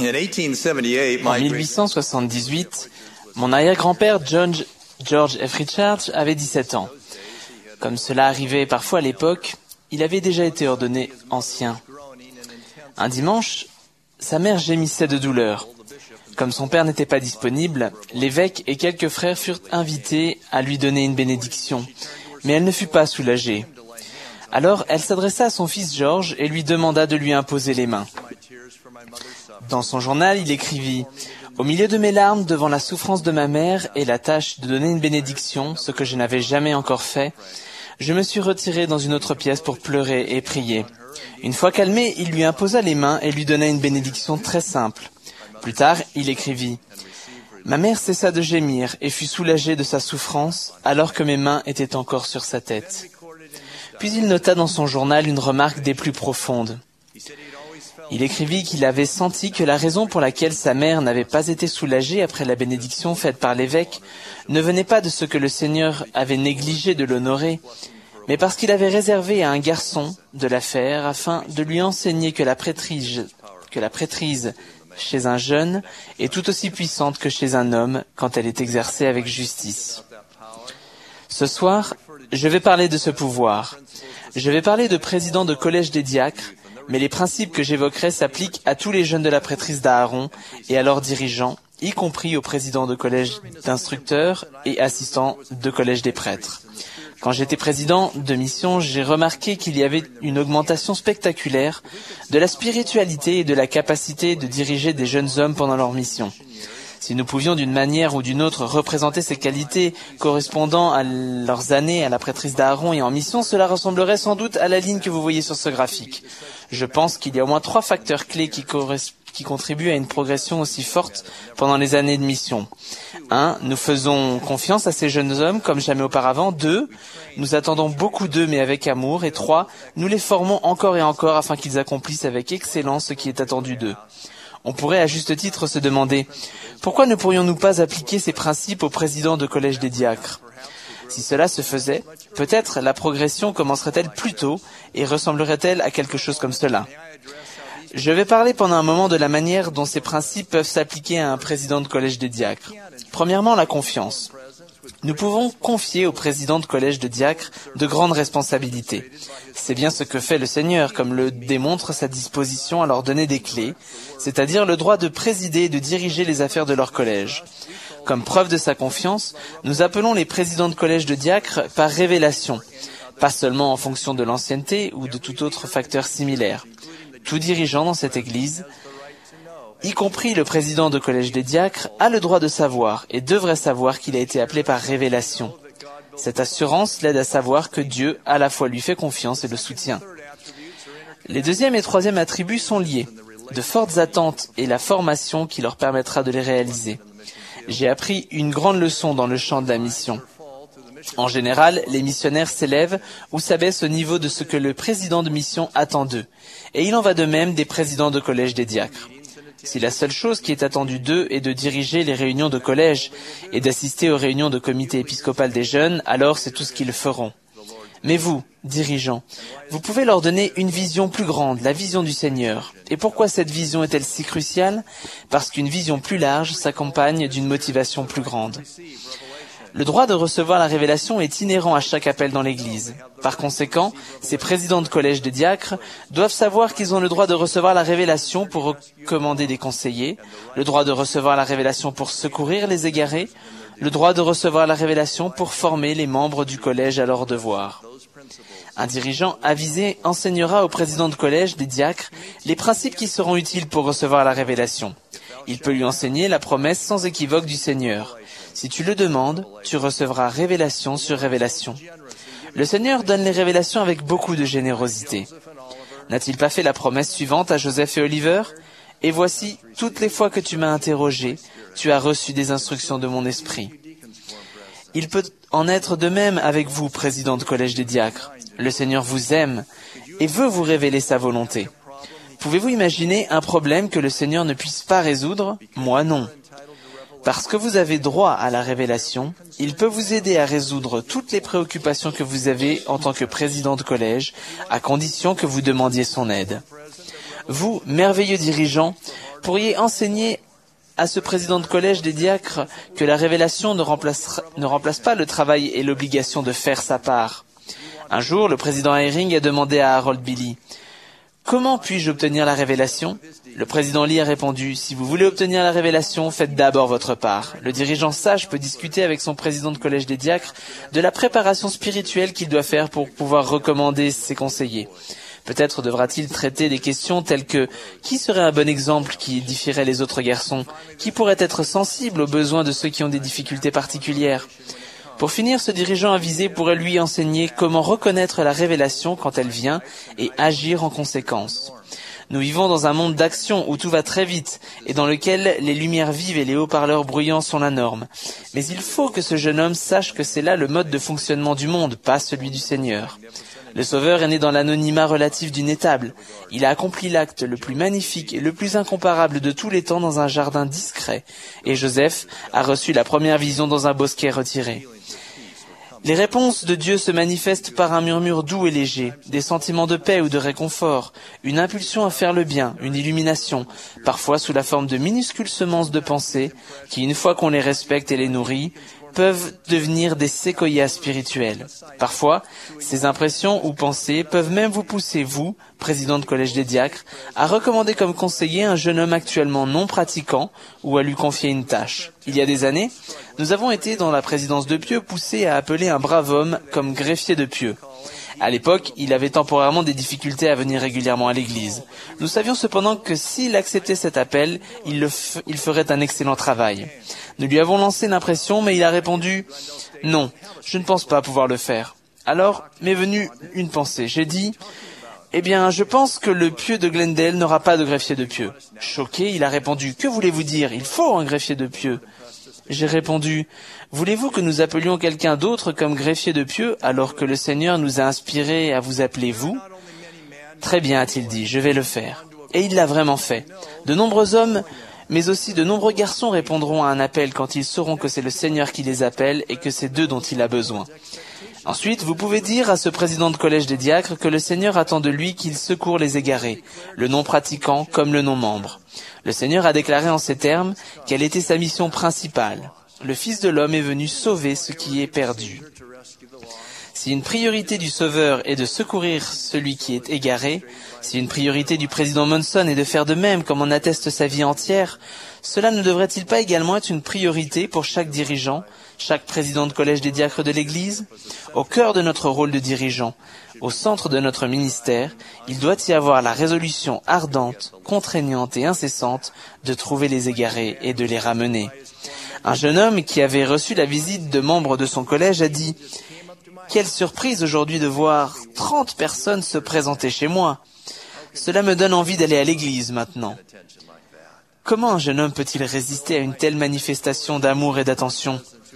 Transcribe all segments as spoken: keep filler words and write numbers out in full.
En mille huit cent soixante-dix-huit, mon arrière-grand-père John George F. Richards avait dix-sept ans. Comme cela arrivait parfois à l'époque, il avait déjà été ordonné ancien. Un dimanche, sa mère gémissait de douleur. Comme son père n'était pas disponible, l'évêque et quelques frères furent invités à lui donner une bénédiction, mais elle ne fut pas soulagée. Alors elle s'adressa à son fils George et lui demanda de lui imposer les mains. Dans son journal, il écrivit « Au milieu de mes larmes, devant la souffrance de ma mère et la tâche de donner une bénédiction, ce que je n'avais jamais encore fait, je me suis retiré dans une autre pièce pour pleurer et prier. Une fois calmé, il lui imposa les mains et lui donna une bénédiction très simple. Plus tard, il écrivit « Ma mère cessa de gémir et fut soulagée de sa souffrance alors que mes mains étaient encore sur sa tête. » Puis il nota dans son journal une remarque des plus profondes. Il écrivit qu'il avait senti que la raison pour laquelle sa mère n'avait pas été soulagée après la bénédiction faite par l'évêque ne venait pas de ce que le Seigneur avait négligé de l'honorer, mais parce qu'il avait réservé à un garçon de la faire afin de lui enseigner que la prêtrise, que la prêtrise chez un jeune est tout aussi puissante que chez un homme quand elle est exercée avec justice. Ce soir, je vais parler de ce pouvoir. Je vais parler de président de collège des diacres, mais les principes que j'évoquerai s'appliquent à tous les jeunes de la prêtrise d'Aaron et à leurs dirigeants, y compris aux présidents de collège d'instructeurs et assistants de collège des prêtres. Quand j'étais président de mission, j'ai remarqué qu'il y avait une augmentation spectaculaire de la spiritualité et de la capacité de diriger des jeunes hommes pendant leur mission. Si nous pouvions d'une manière ou d'une autre représenter ces qualités correspondant à leurs années à la prêtrise d'Aaron et en mission, cela ressemblerait sans doute à la ligne que vous voyez sur ce graphique. Je pense qu'il y a au moins trois facteurs clés qui, qui contribuent à une progression aussi forte pendant les années de mission. Un, nous faisons confiance à ces jeunes hommes comme jamais auparavant. Deux, nous attendons beaucoup d'eux mais avec amour. Et trois, nous les formons encore et encore afin qu'ils accomplissent avec excellence ce qui est attendu d'eux. On pourrait à juste titre se demander pourquoi ne pourrions-nous pas appliquer ces principes au président de collège des diacres? Si cela se faisait, peut-être la progression commencerait-elle plus tôt et ressemblerait-elle à quelque chose comme cela. Je vais parler pendant un moment de la manière dont ces principes peuvent s'appliquer à un président de collège des diacres. Premièrement, la confiance. Nous pouvons confier au président de collège de diacres de grandes responsabilités. C'est bien ce que fait le Seigneur, comme le démontre sa disposition à leur donner des clés, c'est-à-dire le droit de présider et de diriger les affaires de leur collège. Comme preuve de sa confiance, nous appelons les présidents de collège de diacres par révélation, pas seulement en fonction de l'ancienneté ou de tout autre facteur similaire. Tout dirigeant dans cette Église, y compris le président de collège des diacres, a le droit de savoir et devrait savoir qu'il a été appelé par révélation. Cette assurance l'aide à savoir que Dieu à la fois lui fait confiance et le soutient. Les deuxième et troisième attributs sont liés, de fortes attentes et la formation qui leur permettra de les réaliser. J'ai appris une grande leçon dans le champ de la mission. En général, les missionnaires s'élèvent ou s'abaissent au niveau de ce que le président de mission attend d'eux. Et il en va de même des présidents de collège des diacres. Si la seule chose qui est attendue d'eux est de diriger les réunions de collège et d'assister aux réunions de comité épiscopal des jeunes, alors c'est tout ce qu'ils feront. Mais vous, dirigeants, vous pouvez leur donner une vision plus grande, la vision du Seigneur. Et pourquoi cette vision est-elle si cruciale? Parce qu'une vision plus large s'accompagne d'une motivation plus grande. Le droit de recevoir la révélation est inhérent à chaque appel dans l'Église. Par conséquent, ces présidents de collège des diacres doivent savoir qu'ils ont le droit de recevoir la révélation pour recommander des conseillers, le droit de recevoir la révélation pour secourir les égarés, le droit de recevoir la révélation pour former les membres du collège à leur devoir. Un dirigeant avisé enseignera au président de collège des diacres les principes qui seront utiles pour recevoir la révélation. Il peut lui enseigner la promesse sans équivoque du Seigneur. Si tu le demandes, tu recevras révélation sur révélation. Le Seigneur donne les révélations avec beaucoup de générosité. N'a-t-il pas fait la promesse suivante à Joseph et Oliver? Et voici, toutes les fois que tu m'as interrogé, tu as reçu des instructions de mon esprit. Il peut en être de même avec vous, président de collège des diacres. Le Seigneur vous aime et veut vous révéler sa volonté. Pouvez-vous imaginer un problème que le Seigneur ne puisse pas résoudre? Moi non. Parce que vous avez droit à la révélation, il peut vous aider à résoudre toutes les préoccupations que vous avez en tant que président de collège, à condition que vous demandiez son aide. Vous, merveilleux dirigeants, pourriez enseigner à ce président de collège des diacres que la révélation ne remplace, ne remplace pas le travail et l'obligation de faire sa part. Un jour, le président Eyring a demandé à Harold Billy « Comment puis-je obtenir la révélation ?» Le président Lee a répondu « Si vous voulez obtenir la révélation, faites d'abord votre part. » Le dirigeant sage peut discuter avec son président de collège des diacres de la préparation spirituelle qu'il doit faire pour pouvoir recommander ses conseillers. Peut-être devra-t-il traiter des questions telles que « Qui serait un bon exemple qui édifierait les autres garçons ? Qui pourrait être sensible aux besoins de ceux qui ont des difficultés particulières ?» Pour finir, ce dirigeant avisé pourrait lui enseigner comment reconnaître la révélation quand elle vient et agir en conséquence. Nous vivons dans un monde d'action où tout va très vite et dans lequel les lumières vives et les haut-parleurs bruyants sont la norme. Mais il faut que ce jeune homme sache que c'est là le mode de fonctionnement du monde, pas celui du Seigneur. Le Sauveur est né dans l'anonymat relatif d'une étable. Il a accompli l'acte le plus magnifique et le plus incomparable de tous les temps dans un jardin discret. Et Joseph a reçu la première vision dans un bosquet retiré. Les réponses de Dieu se manifestent par un murmure doux et léger, des sentiments de paix ou de réconfort, une impulsion à faire le bien, une illumination, parfois sous la forme de minuscules semences de pensée, qui, une fois qu'on les respecte et les nourrit, peuvent devenir des séquoias spirituels. Parfois, ces impressions ou pensées peuvent même vous pousser, vous, président de collège des diacres, à recommander comme conseiller un jeune homme actuellement non pratiquant ou à lui confier une tâche. Il y a des années, nous avons été dans la présidence de Pieux poussés à appeler un brave homme comme greffier de Pieux. À l'époque, il avait temporairement des difficultés à venir régulièrement à l'église. Nous savions cependant que s'il acceptait cet appel, il, le f- il ferait un excellent travail. Nous lui avons lancé l'impression, mais il a répondu « Non, je ne pense pas pouvoir le faire ». Alors m'est venue une pensée. J'ai dit « Eh bien, je pense que le pieu de Glendale n'aura pas de greffier de pieux ». Choqué, il a répondu « Que voulez-vous dire ? Il faut un greffier de pieux ». J'ai répondu « Voulez-vous que nous appelions quelqu'un d'autre comme greffier de pieux alors que le Seigneur nous a inspirés à vous appeler vous ?» Très bien, a-t-il dit, je vais le faire. Et il l'a vraiment fait. De nombreux hommes, mais aussi de nombreux garçons répondront à un appel quand ils sauront que c'est le Seigneur qui les appelle et que c'est d'eux dont il a besoin. Ensuite, vous pouvez dire à ce président de collège des diacres que le Seigneur attend de lui qu'il secourt les égarés, le non-pratiquant comme le non-membre. Le Seigneur a déclaré en ces termes quelle était sa mission principale. Le Fils de l'homme est venu sauver ce qui est perdu. Si une priorité du Sauveur est de secourir celui qui est égaré, si une priorité du président Monson est de faire de même comme en atteste sa vie entière, cela ne devrait-il pas également être une priorité pour chaque dirigeant, chaque président de collège des diacres de l'Église? Au cœur de notre rôle de dirigeant, au centre de notre ministère, il doit y avoir la résolution ardente, contraignante et incessante de trouver les égarés et de les ramener. Un jeune homme qui avait reçu la visite de membres de son collège a dit « Quelle surprise aujourd'hui de voir trente personnes se présenter chez moi. Cela me donne envie d'aller à l'église maintenant. » Comment un jeune homme peut-il résister à une telle manifestation d'amour et d'attention ?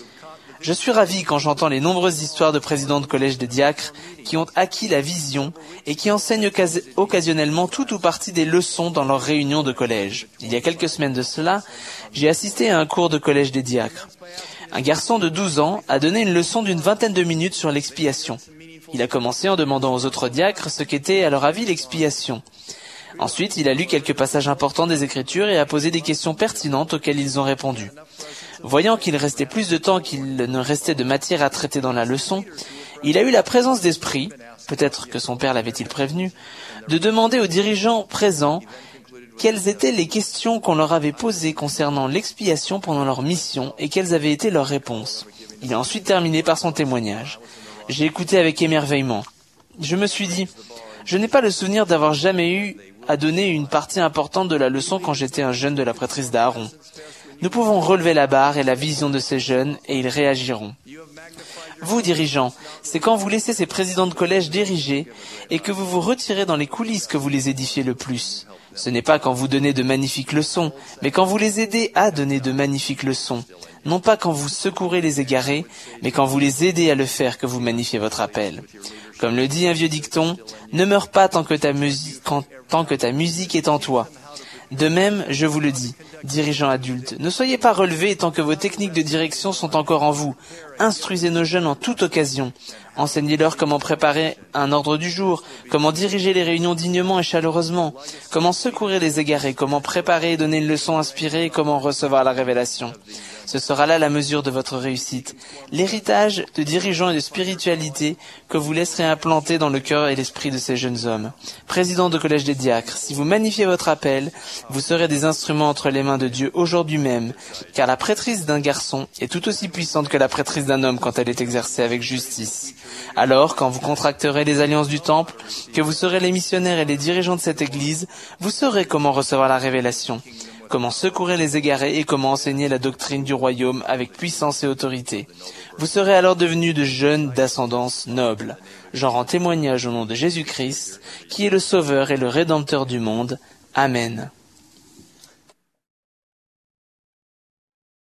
Je suis ravi quand j'entends les nombreuses histoires de présidents de collège des diacres qui ont acquis la vision et qui enseignent ocas- occasionnellement tout ou partie des leçons dans leurs réunions de collège. Il y a quelques semaines de cela, j'ai assisté à un cours de collège des diacres. Un garçon de douze ans a donné une leçon d'une vingtaine de minutes sur l'expiation. Il a commencé en demandant aux autres diacres ce qu'était à leur avis l'expiation. Ensuite, il a lu quelques passages importants des Écritures et a posé des questions pertinentes auxquelles ils ont répondu. Voyant qu'il restait plus de temps qu'il ne restait de matière à traiter dans la leçon, il a eu la présence d'esprit, peut-être que son père l'avait-il prévenu, de demander aux dirigeants présents quelles étaient les questions qu'on leur avait posées concernant l'expiation pendant leur mission et quelles avaient été leurs réponses. Il a ensuite terminé par son témoignage. J'ai écouté avec émerveillement. Je me suis dit, je n'ai pas le souvenir d'avoir jamais eu à donner une partie importante de la leçon quand j'étais un jeune de la prêtrise d'Aaron. Nous pouvons relever la barre et la vision de ces jeunes et ils réagiront. Vous, dirigeants, c'est quand vous laissez ces présidents de collège diriger et que vous vous retirez dans les coulisses que vous les édifiez le plus. Ce n'est pas quand vous donnez de magnifiques leçons, mais quand vous les aidez à donner de magnifiques leçons. Non pas quand vous secourez les égarés, mais quand vous les aidez à le faire que vous magnifiez votre appel. Comme le dit un vieux dicton, ne meurs pas tant que ta musique, quand, tant que ta musique est en toi. De même, je vous le dis, dirigeants adultes, ne soyez pas relevés tant que vos techniques de direction sont encore en vous. instruisez nos jeunes en toute occasion. Enseignez-leur comment préparer un ordre du jour, comment diriger les réunions dignement et chaleureusement, comment secourir les égarés, comment préparer et donner une leçon inspirée et comment recevoir la révélation. Ce sera là la mesure de votre réussite, l'héritage de dirigeants et de spiritualité que vous laisserez implanter dans le cœur et l'esprit de ces jeunes hommes. Président de Collège des Diacres, si vous magnifiez votre appel, vous serez des instruments entre les mains de Dieu aujourd'hui même, car la prêtrise d'un garçon est tout aussi puissante que la prêtrise d'un homme quand elle est exercée avec justice. Alors, quand vous contracterez les alliances du temple, que vous serez les missionnaires et les dirigeants de cette église, vous saurez comment recevoir la révélation, comment secourir les égarés et comment enseigner la doctrine du royaume avec puissance et autorité. Vous serez alors devenus de jeunes d'ascendance noble. J'en rends témoignage au nom de Jésus-Christ, qui est le Sauveur et le Rédempteur du monde. Amen.